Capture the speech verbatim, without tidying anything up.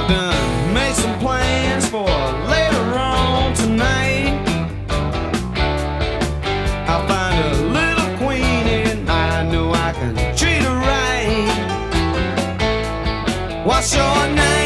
done made some plans for later on tonight. I'll find a little queenie and I know I can treat her right. What's your name?